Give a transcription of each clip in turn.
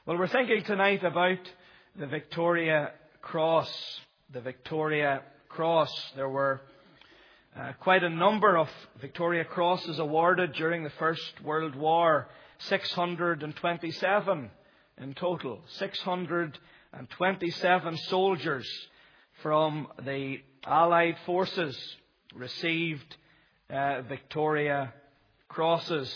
Well, we're thinking tonight about the Victoria Cross. The Victoria Cross. There were quite a number of Victoria Crosses awarded during the First World War. 627 in total. 627 soldiers from the Allied forces received Victoria Crosses.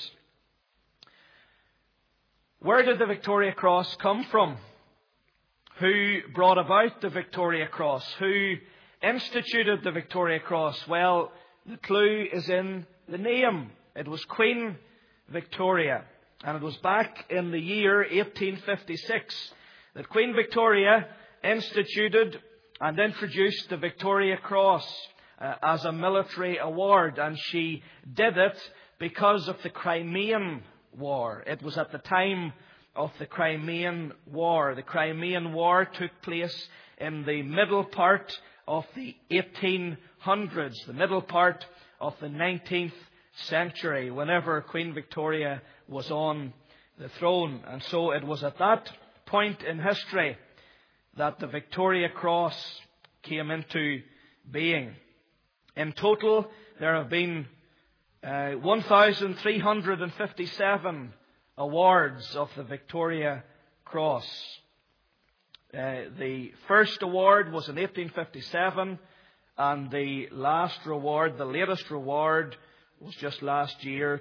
Where did the Victoria Cross come from? Who brought about the Victoria Cross? Who instituted the Victoria Cross? Well, the clue is in the name. It was Queen Victoria. And it was back in the year 1856 that Queen Victoria instituted and introduced the Victoria Cross as a military award. And she did it because of the Crimean War. It was at the time of the Crimean War. The Crimean War took place in the middle part of the 1800s, the middle part of the 19th century, whenever Queen Victoria was on the throne. And so it was at that point in history that the Victoria Cross came into being. In total, there have been 1,357 awards of the Victoria Cross. The first award was in 1857, and the last reward, the latest reward, was just last year,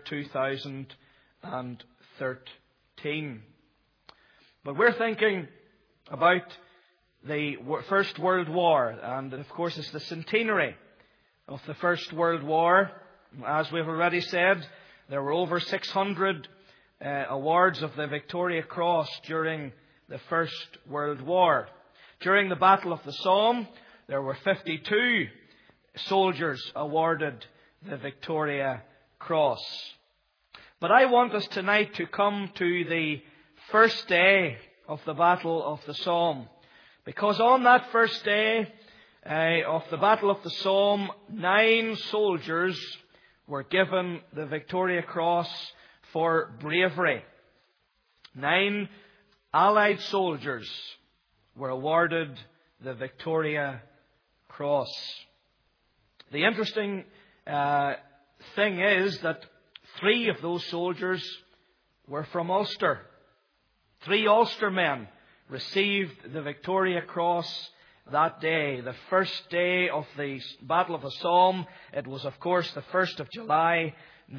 2013. But we're thinking about the First World War, and of course it's the centenary of the First World War. As we've already said, there were over 600 awards of the Victoria Cross during the First World War. During the Battle of the Somme, there were 52 soldiers awarded the Victoria Cross. But I want us tonight to come to the first day of the Battle of the Somme, because on that first day of the Battle of the Somme, 9 soldiers were given the Victoria Cross for bravery. 9 Allied soldiers were awarded the Victoria Cross. The interesting thing is that 3 of those soldiers were from Ulster. 3 Ulster men received the Victoria Cross that day, the first day of the Battle of the Somme. It was, of course, the 1st of July,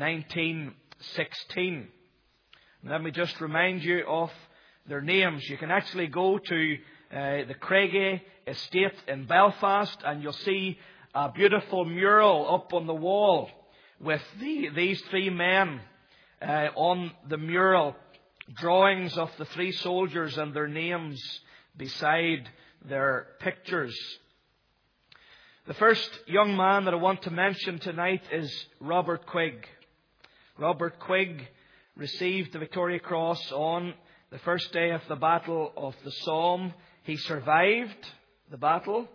1916. Let me just remind you of their names. You can actually go to the Craigie Estate in Belfast, and you'll see a beautiful mural up on the wall with these 3 men on the mural, drawings of the 3 soldiers and their names beside their pictures. The first young man that I want to mention tonight is Robert Quigg. Robert Quigg received the Victoria Cross on the first day of the Battle of the Somme. He survived the battle.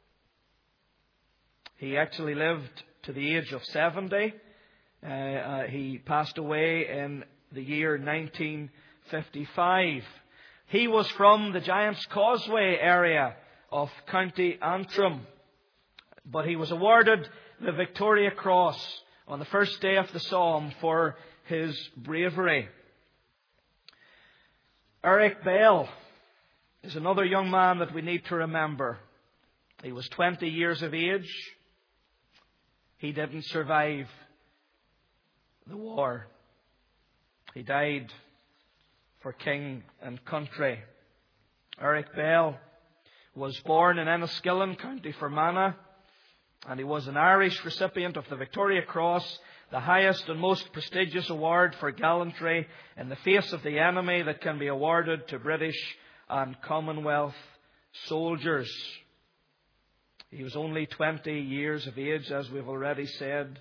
He actually lived to the age of 70. He passed away in the year 1955. He was from the Giant's Causeway area of County Antrim, but he was awarded the Victoria Cross on the first day of the Somme for his bravery. Eric Bell is another young man that we need to remember. He was 20 years of age. He didn't survive the war. He died for king and country. Eric Bell was born in Enniskillen, County Fermanagh, and he was an Irish recipient of the Victoria Cross, the highest and most prestigious award for gallantry in the face of the enemy that can be awarded to British and Commonwealth soldiers. He was only 20 years of age, as we've already said.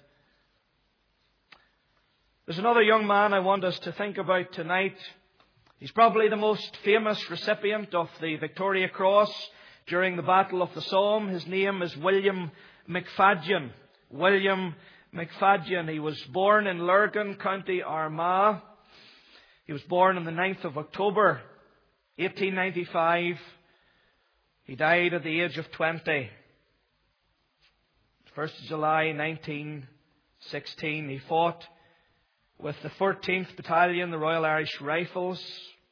There's another young man I want us to think about tonight. He's probably the most famous recipient of the Victoria Cross during the Battle of the Somme. His name is William McFadyen. William McFadyen. He was born in Lurgan, County Armagh. He was born on the 9th of October, 1895. He died at the age of 20. 1st of July 1916. He fought with the 14th Battalion, the Royal Irish Rifles.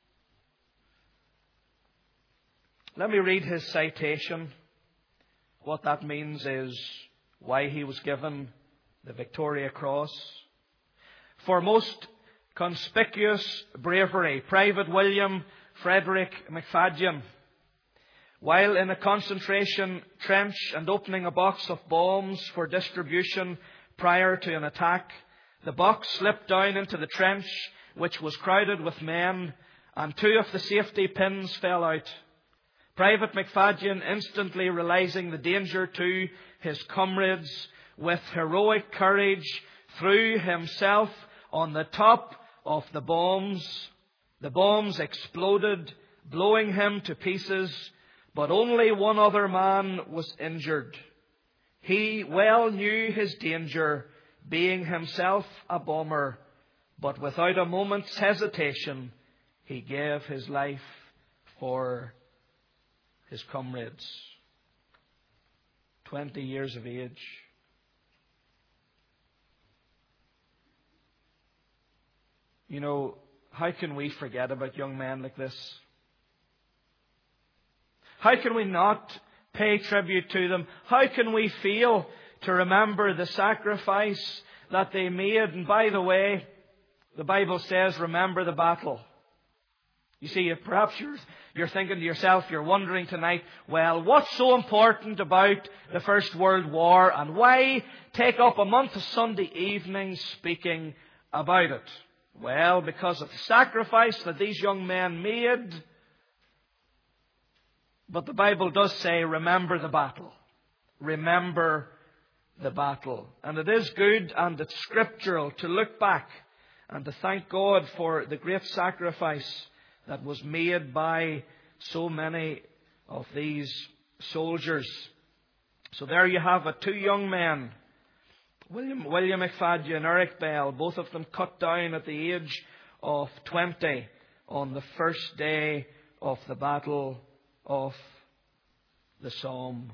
Let me read his citation. What that means is why he was given the Victoria Cross. For most conspicuous bravery, Private William Frederick McFadyen, while in a concentration trench and opening a box of bombs for distribution prior to an attack, the box slipped down into the trench, which was crowded with men, and 2 of the safety pins fell out. Private McFadyen, instantly realizing the danger to his comrades, with heroic courage threw himself on the top of the bombs. The bombs exploded, blowing him to pieces, but only one other man was injured. He well knew his danger, being himself a bomber, but without a moment's hesitation, he gave his life for his comrades. 20 years of age. You know, how can we forget about young men like this? How can we not pay tribute to them? How can we fail to remember the sacrifice that they made? And by the way, the Bible says, remember the battle. You see, perhaps you're thinking to yourself, you're wondering tonight, well, what's so important about the First World War, and why take up a month of Sunday evenings speaking about it? Well, because of the sacrifice that these young men made. But the Bible does say, remember the battle. Remember the battle. And it is good and it's scriptural to look back and to thank God for the great sacrifice that was made by so many of these soldiers. So there you have it, 2 young men, William McFadyen and Eric Bell, both of them cut down at the age of 20 on the first day of the Battle of the Somme.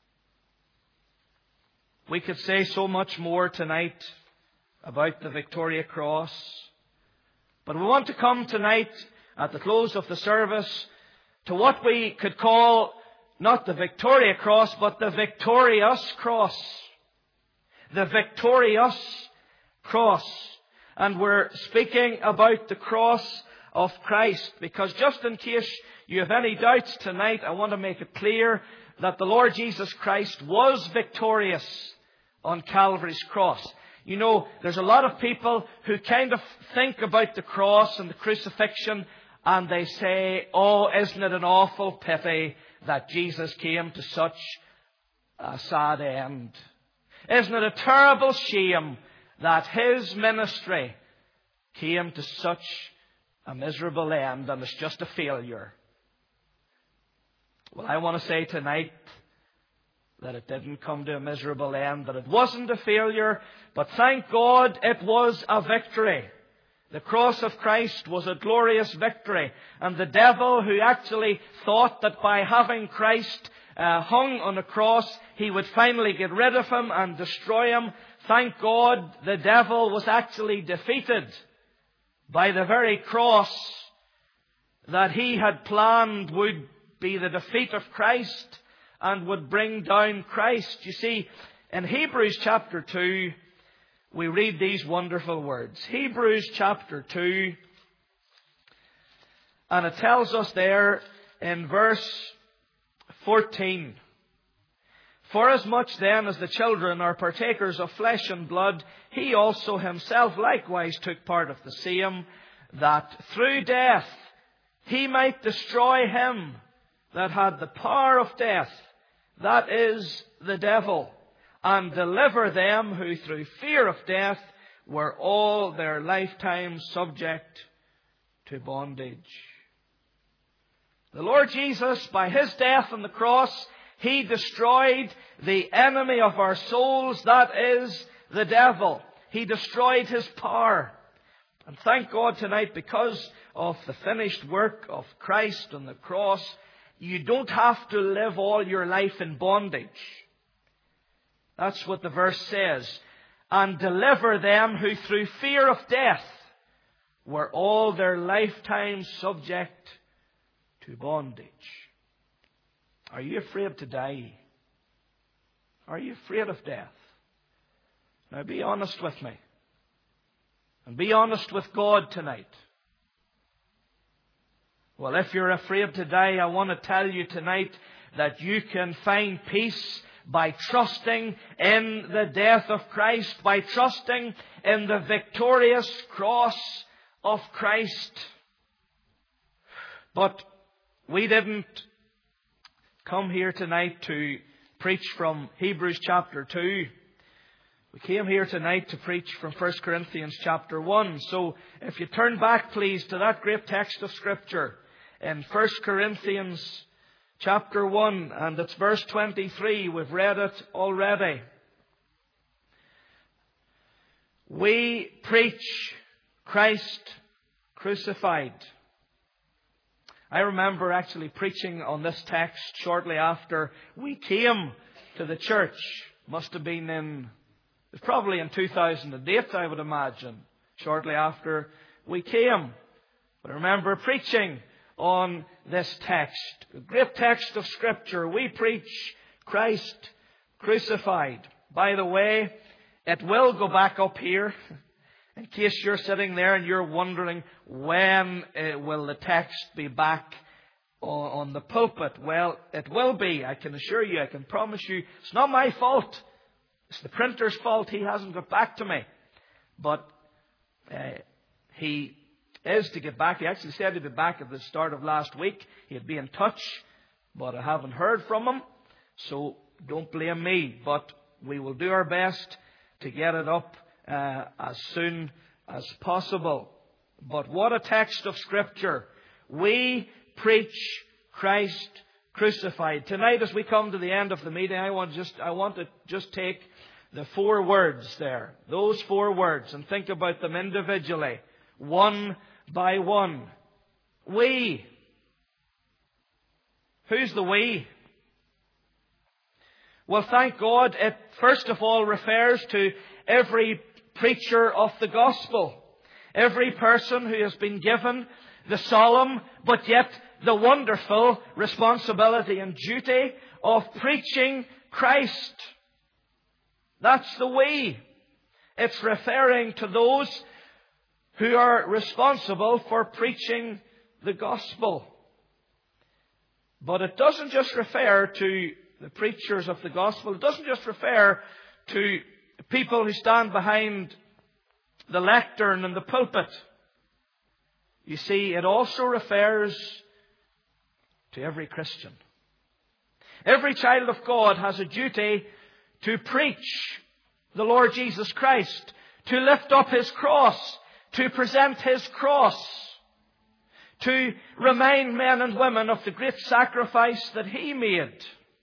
We could say so much more tonight about the Victoria Cross, but we want to come tonight at the close of the service to what we could call not the Victoria Cross, but the victorious cross. The victorious cross. And we're speaking about the cross of Christ, because just in case you have any doubts tonight, I want to make it clear that the Lord Jesus Christ was victorious on Calvary's cross. You know, there's a lot of people who kind of think about the cross and the crucifixion, and they say, oh, isn't it an awful pity that Jesus came to such a sad end? Isn't it a terrible shame that His ministry came to such a miserable end and it's just a failure? Well, I want to say tonight that it didn't come to a miserable end, that it wasn't a failure, but thank God it was a victory. The cross of Christ was a glorious victory. And the devil, who actually thought that by having Christ hung on a cross, he would finally get rid of him and destroy him, thank God the devil was actually defeated by the very cross that he had planned would be the defeat of Christ and would bring down Christ. You see, in Hebrews chapter 2, we read these wonderful words. Hebrews chapter 2, and it tells us there in verse 14, "Forasmuch then as the children are partakers of flesh and blood, he also himself likewise took part of the same, that through death he might destroy him that had the power of death, that is, the devil, and deliver them who through fear of death were all their lifetime subject to bondage." The Lord Jesus, by His death on the cross, He destroyed the enemy of our souls, that is, the devil. He destroyed his power. And thank God tonight, because of the finished work of Christ on the cross, you don't have to live all your life in bondage. That's what the verse says. And deliver them who through fear of death were all their lifetime subject to bondage. Are you afraid to die? Are you afraid of death? Now be honest with me. And be honest with God tonight. Well, if you're afraid to die, I want to tell you tonight that you can find peace by trusting in the death of Christ, by trusting in the victorious cross of Christ. But we didn't come here tonight to preach from Hebrews chapter 2. We came here tonight to preach from 1 Corinthians chapter 1. So if you turn back, please, to that great text of Scripture in 1 Corinthians chapter 1, and it's verse 23. We've read it already. We preach Christ crucified. I remember actually preaching on this text shortly after we came to the church. Must have been it was probably in 2008, I would imagine, shortly after we came. But I remember preaching on this text, a great text of Scripture. We preach Christ crucified. By the way, it will go back up here, in case you're sitting there and you're wondering when will the text be back on the pulpit. Well, it will be, I can assure you, I can promise you. It's not my fault. It's the printer's fault. He hasn't got back to me. But he is to get back. He actually said he'd be back at the start of last week. He'd be in touch, but I haven't heard from him. So don't blame me. But we will do our best to get it up as soon as possible. But what a text of Scripture. We preach Christ crucified. Tonight, as we come to the end of the meeting, I want to just take the 4 words there. Those 4 words, and think about them individually. One by one. We. Who's the we? Well, thank God, it first of all refers to every preacher of the gospel. Every person who has been given the solemn, but yet the wonderful responsibility and duty of preaching Christ. That's the we. It's referring to those who are responsible for preaching the gospel. But it doesn't just refer to the preachers of the gospel. It doesn't just refer to people who stand behind the lectern and the pulpit. You see, it also refers to every Christian. Every child of God has a duty to preach the Lord Jesus Christ, to lift up His cross, to present His cross, to remind men and women of the great sacrifice that He made.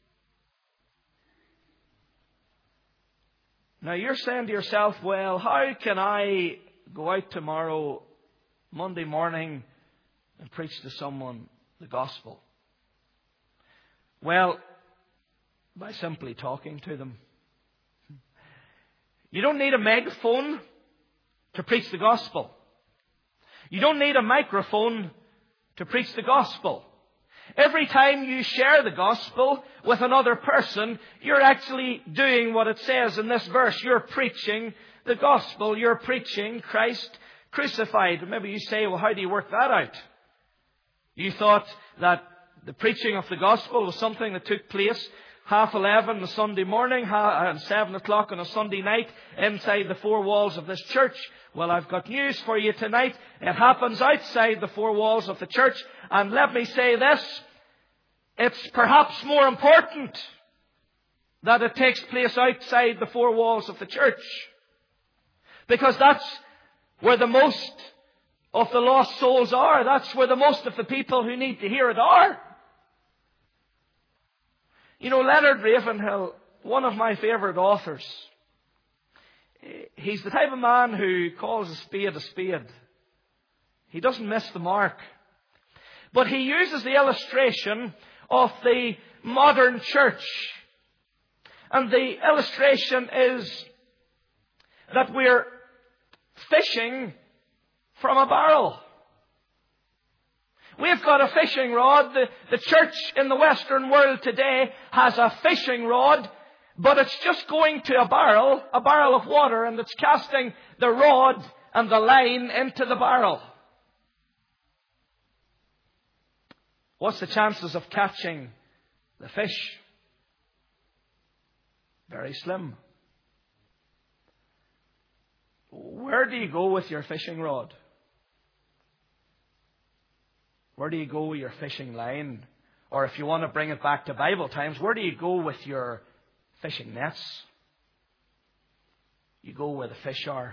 Now you're saying to yourself, well, how can I go out tomorrow, Monday morning, and preach to someone the gospel? Well, by simply talking to them. You don't need a megaphone to preach the gospel. You don't need a microphone to preach the gospel. Every time you share the gospel with another person, you're actually doing what it says in this verse. You're preaching the gospel. You're preaching Christ crucified. Maybe you say, well, how do you work that out? You thought that the preaching of the gospel was something that took place 11:30 on a Sunday morning and 7 o'clock on a Sunday night inside the 4 walls of this church. Well, I've got news for you tonight. It happens outside the 4 walls of the church. And let me say this, it's perhaps more important that it takes place outside the 4 walls of the church. Because that's where the most of the lost souls are. That's where the most of the people who need to hear it are. You know, Leonard Ravenhill, one of my favourite authors, he's the type of man who calls a spade a spade. He doesn't miss the mark. But he uses the illustration of the modern church. And the illustration is that we're fishing from a barrel. We've got a fishing rod. The church in the Western world today has a fishing rod, but it's just going to a barrel of water, and it's casting the rod and the line into the barrel. What's the chances of catching the fish? Very slim. Where do you go with your fishing rod? Where do you go with your fishing line? Or if you want to bring it back to Bible times, where do you go with your fishing nets? You go where the fish are.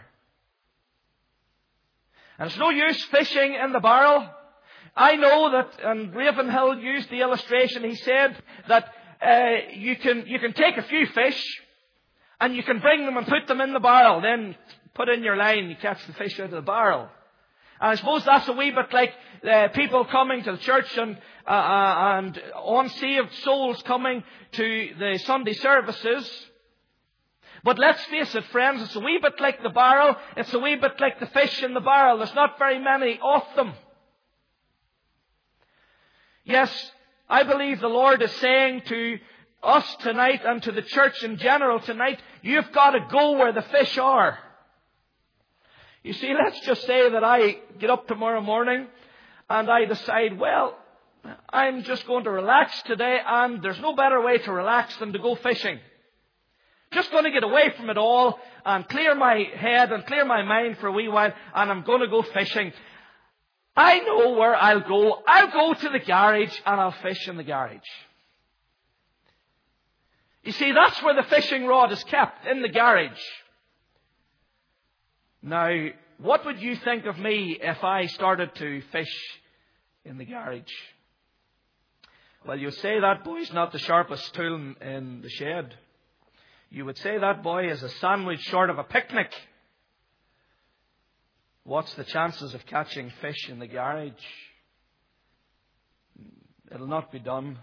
And it's no use fishing in the barrel. I know that, and Ravenhill used the illustration. He said that you can take a few fish and you can bring them and put them in the barrel. Then put in your line, you catch the fish out of the barrel. And I suppose that's a wee bit like people coming to the church and unsaved souls coming to the Sunday services. But let's face it, friends, it's a wee bit like the barrel. It's a wee bit like the fish in the barrel. There's not very many of them. Yes, I believe the Lord is saying to us tonight and to the church in general tonight, you've got to go where the fish are. You see, let's just say that I get up tomorrow morning and I decide, well, I'm just going to relax today, and there's no better way to relax than to go fishing. Just going to get away from it all and clear my head and clear my mind for a wee while, and I'm going to go fishing. I know where I'll go. I'll go to the garage and I'll fish in the garage. You see, that's where the fishing rod is kept, in the garage. Now, what would you think of me if I started to fish in the garage? Well, you'd say that boy's not the sharpest tool in the shed. You would say that boy is a sandwich short of a picnic. What's the chances of catching fish in the garage? It'll not be done.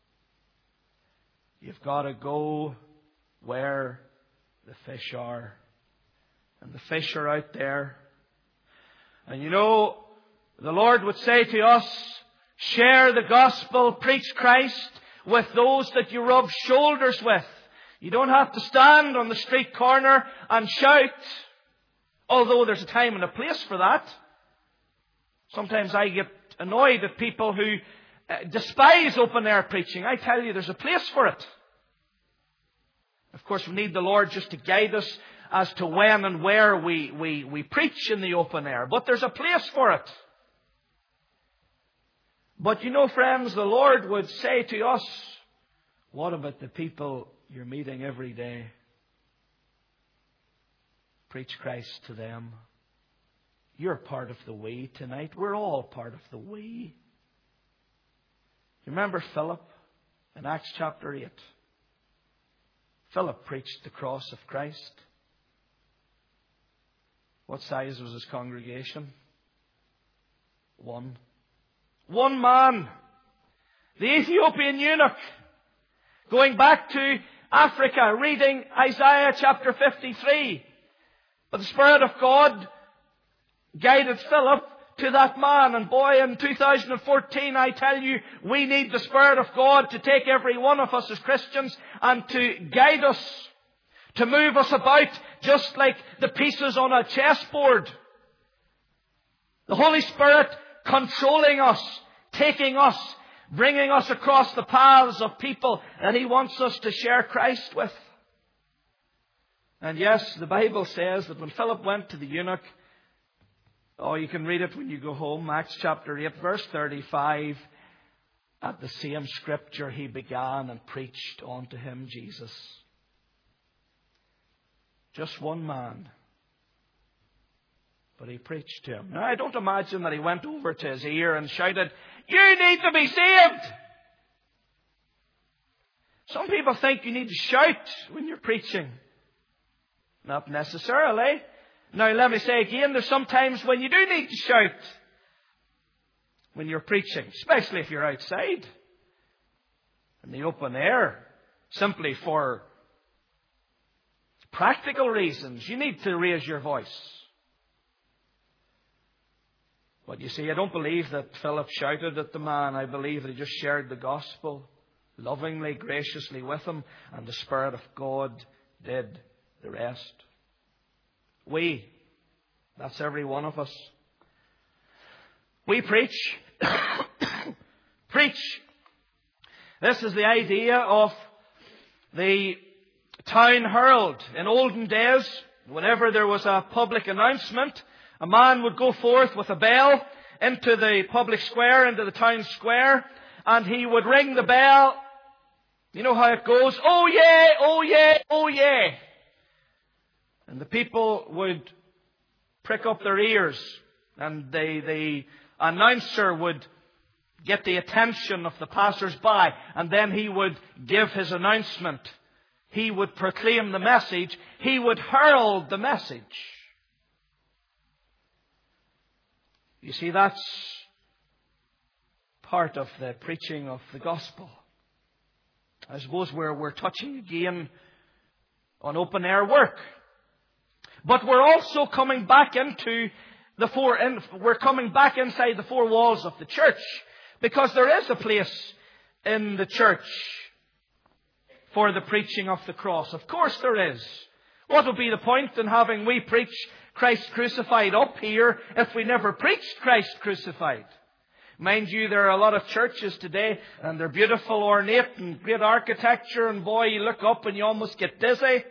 You've got to go where the fish are. And the fish are out there. And you know, the Lord would say to us, share the gospel, preach Christ with those that you rub shoulders with. You don't have to stand on the street corner and shout, although there's a time and a place for that. Sometimes I get annoyed at people who despise open-air preaching. I tell you, there's a place for it. Of course, we need the Lord just to guide us as to when and where we preach in the open air. But there's a place for it. But you know, friends, the Lord would say to us, what about the people you're meeting every day? Preach Christ to them. You're part of the we tonight. We're all part of the we. You remember Philip in Acts chapter 8? Philip preached the cross of Christ. What size was his congregation? One. One man. The Ethiopian eunuch. Going back to Africa, reading Isaiah chapter 53. But the Spirit of God guided Philip to that man. And boy, in 2014, I tell you, we need the Spirit of God to take every one of us as Christians and to guide us, to move us about just like the pieces on a chessboard. The Holy Spirit controlling us, taking us, bringing us across the paths of people that He wants us to share Christ with. And yes, the Bible says that when Philip went to the eunuch, you can read it when you go home, Acts chapter 8, verse 35, at the same scripture he began and preached unto him Jesus. Just one man. But he preached to him. Now, I don't imagine that he went over to his ear and shouted, "You need to be saved!" Some people think you need to shout when you're preaching. Not necessarily. Now, let me say again, there's some times when you do need to shout. when you're preaching, especially if you're outside in the open air, simply for practical reasons. You need to raise your voice. But you see, I don't believe that Philip shouted at the man. I believe that he just shared the gospel lovingly, graciously with him, and the Spirit of God did the rest. That's every one of us. We preach. Preach. This is the idea of the town herald. In olden days, whenever there was a public announcement, a man would go forth with a bell into the public square, into the town square, and he would ring the bell. You know how it goes? Oh yeah, oh yeah, oh yeah. And the people would prick up their ears, and the announcer would get the attention of the passers-by, and then he would give his announcement. He would proclaim the message. He would herald the message. You see, that's part of the preaching of the gospel. I suppose we're touching again on open air work. But we're also coming back into we're coming back inside the four walls of the church, because there is a place in the church for the preaching of the cross. Of course there is. What would be the point in having we preach Christ crucified up here if we never preached Christ crucified? Mind you, there are a lot of churches today, and they're beautiful, ornate, and great architecture, and boy, you look up and you almost get dizzy.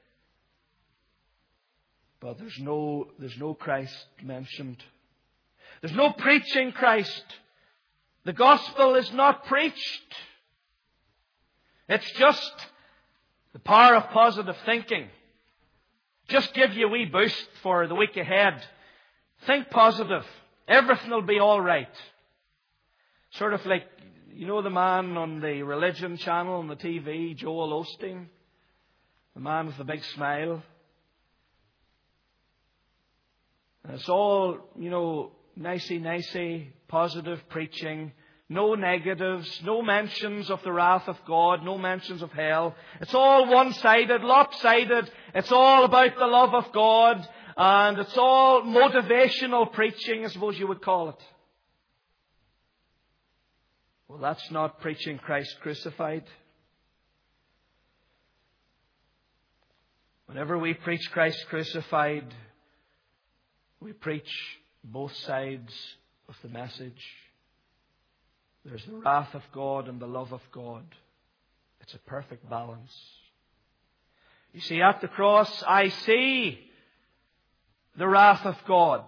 But there's no Christ mentioned. There's no preaching Christ. The gospel is not preached. It's just the power of positive thinking. Just give you a wee boost for the week ahead. Think positive. Everything will be all right. Sort of like, you know, the man on the religion channel on the TV, Joel Osteen? The man with the big smile. And it's all, you know, nicey, positive preaching. No negatives, no mentions of the wrath of God, no mentions of hell. It's all one-sided, lopsided. It's all about the love of God. And it's all motivational preaching, I suppose you would call it. Well, that's not preaching Christ crucified. Whenever we preach Christ crucified, we preach both sides of the message. There's the wrath of God and the love of God. It's a perfect balance. You see, at the cross, I see the wrath of God.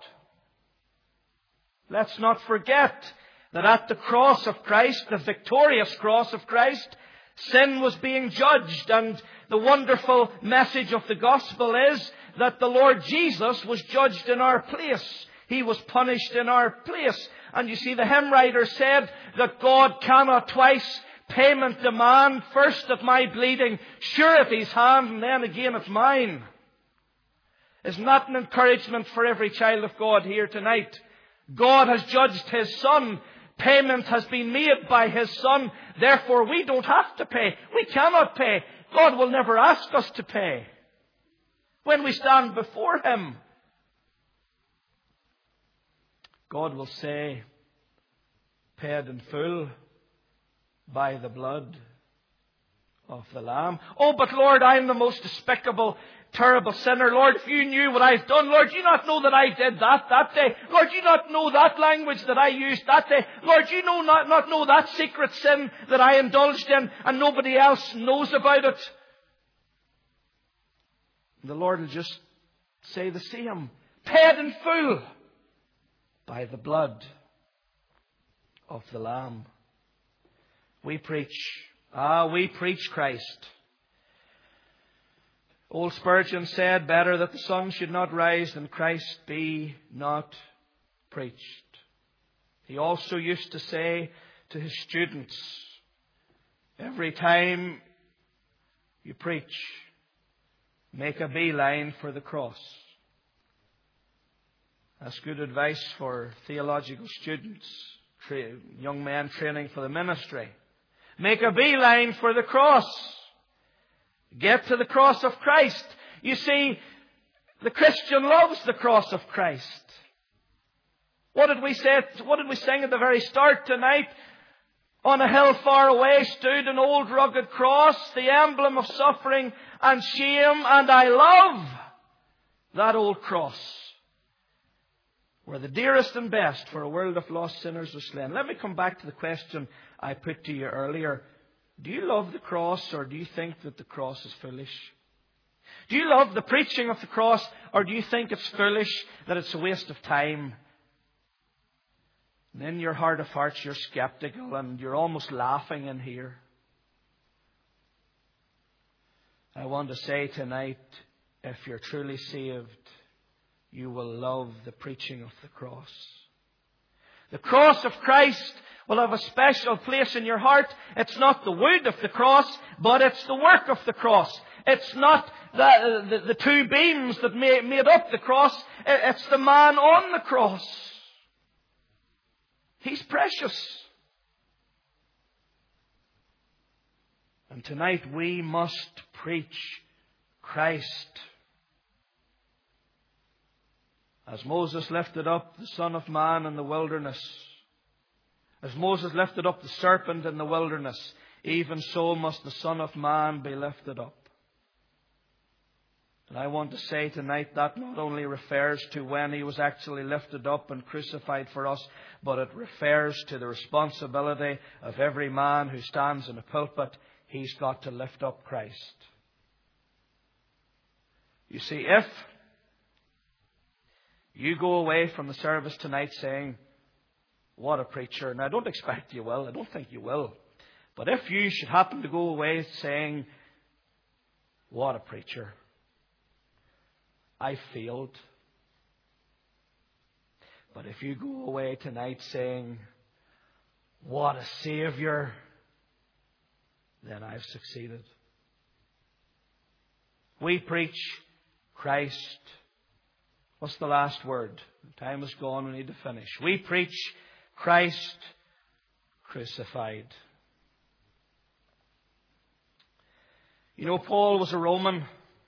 Let's not forget that at the cross of Christ, the victorious cross of Christ, sin was being judged. And the wonderful message of the gospel is that the Lord Jesus was judged in our place. He was punished in our place. And you see, the hymn writer said that God cannot twice payment demand, first at my bleeding surety's hand, and then again at mine. Isn't that an encouragement for every child of God here tonight? God has judged His Son. Payment has been made by His Son. Therefore, we don't have to pay. We cannot pay. God will never ask us to pay. When we stand before Him, God will say, paid in full by the blood of the Lamb. Oh, but Lord, I'm the most despicable, terrible sinner. Lord, if you knew what I've done, Lord, you not know that I did that day. Lord, you not know that language that I used that day. Lord, you not know that secret sin that I indulged in and nobody else knows about it. The Lord will just say the same. Paid in full by the blood of the Lamb. We preach Christ. Old Spurgeon said, better that the sun should not rise than Christ be not preached. He also used to say to his students, every time you preach, make a beeline for the cross. That's good advice for theological students. young men training for the ministry. Make a beeline for the cross. Get to the cross of Christ. You see, the Christian loves the cross of Christ. What did we say? What did we sing at the very start tonight? On a hill far away stood an old rugged cross, the emblem of suffering and shame, and I love that old cross, where the dearest and best for a world of lost sinners was slain. Let me come back to the question I put to you earlier. Do you love the cross, or do you think that the cross is foolish? Do you love the preaching of the cross, or do you think it's foolish, that it's a waste of time? And in your heart of hearts, you're skeptical and you're almost laughing in here. I want to say tonight, if you're truly saved, you will love the preaching of the cross. The cross of Christ will have a special place in your heart. It's not the wood of the cross, but it's the work of the cross. It's not the two beams that made up the cross. It's the man on the cross. He's precious. And tonight we must preach Christ. As Moses lifted up the Son of Man in the wilderness, as Moses lifted up the serpent in the wilderness, even so must the Son of Man be lifted up. And I want to say tonight that not only refers to when He was actually lifted up and crucified for us, but it refers to the responsibility of every man who stands in a pulpit. He's got to lift up Christ. You see, if you go away from the service tonight saying, "What a preacher," and I don't expect you will, I don't think you will, but if you should happen to go away saying, "What a preacher, I failed," but if you go away tonight saying, "What a Saviour," then I've succeeded. We preach Christ. What's the last word? Time is gone. We need to finish. We preach Christ crucified. You know, Paul was a Roman.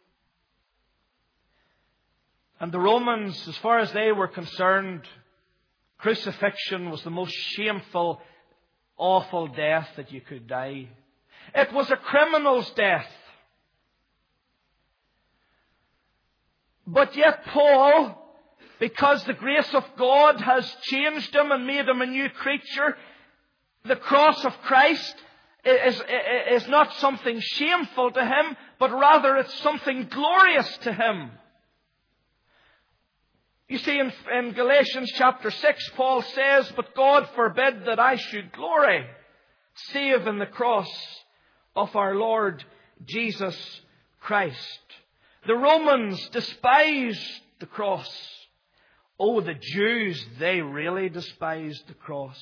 And the Romans, as far as they were concerned, crucifixion was the most shameful, awful death that you could die. It was a criminal's death. But yet Paul, because the grace of God has changed him and made him a new creature, the cross of Christ is not something shameful to him, but rather it's something glorious to him. You see, in Galatians chapter 6, Paul says, "But God forbid that I should glory, save in the cross of our Lord Jesus Christ." The Romans despised the cross. Oh, the Jews, they really despised the cross.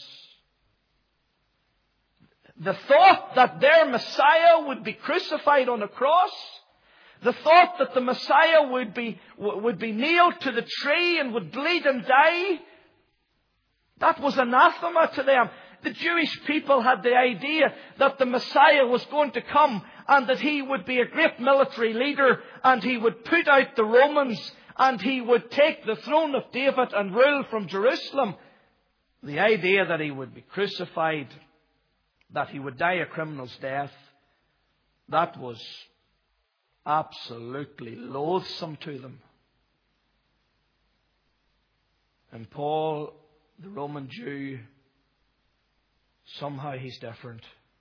The thought that their Messiah would be crucified on a cross, the thought that the Messiah would be nailed to the tree and would bleed and die, that was anathema to them. The Jewish people had the idea that the Messiah was going to come and that He would be a great military leader and He would put out the Romans and He would take the throne of David and rule from Jerusalem. The idea that He would be crucified, that He would die a criminal's death, that was absolutely loathsome to them. And Paul, the Roman Jew, somehow he's different.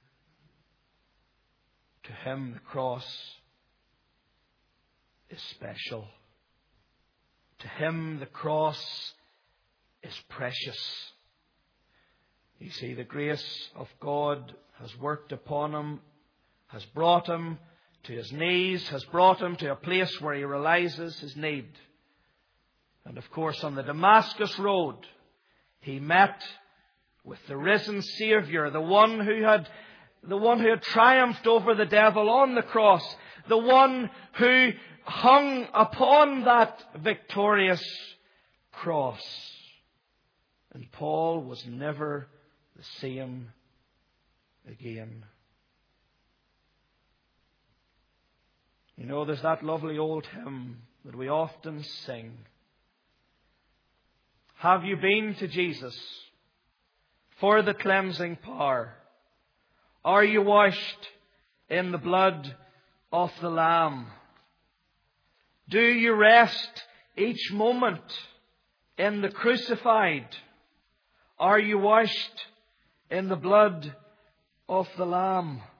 To him, the cross is special. To him, the cross is precious. You see, the grace of God has worked upon him, has brought him to his knees, has brought him to a place where he realizes his need. And of course, on the Damascus road, he met with the risen Saviour, the one who had triumphed over the devil on the cross, the one who hung upon that victorious cross. And Paul was never the same again. You know, there's that lovely old hymn that we often sing. Have you been to Jesus for the cleansing power? Are you washed in the blood of the Lamb? Do you rest each moment in the crucified? Are you washed in the blood of the Lamb?